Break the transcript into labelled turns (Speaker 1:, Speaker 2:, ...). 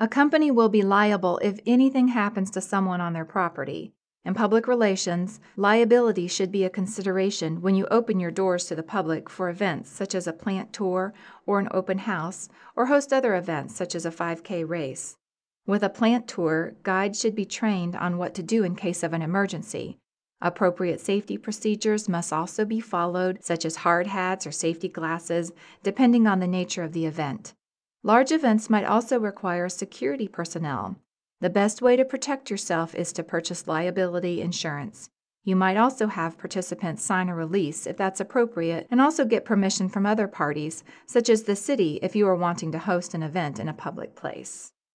Speaker 1: A company will be liable if anything happens to someone on their property. In public relations, liability should be a consideration when you open your doors to the public for events such as a plant tour or an open house, or host other events such as a 5K race. With a plant tour, guides should be trained on what to do in case of an emergency. Appropriate safety procedures must also be followed, such as hard hats or safety glasses, depending on the nature of the event. Large events might also require security personnel. The best way to protect yourself is to purchase liability insurance. You might also have participants sign a release if that's appropriate, and also get permission from other parties, such as the city if you are wanting to host an event in a public place.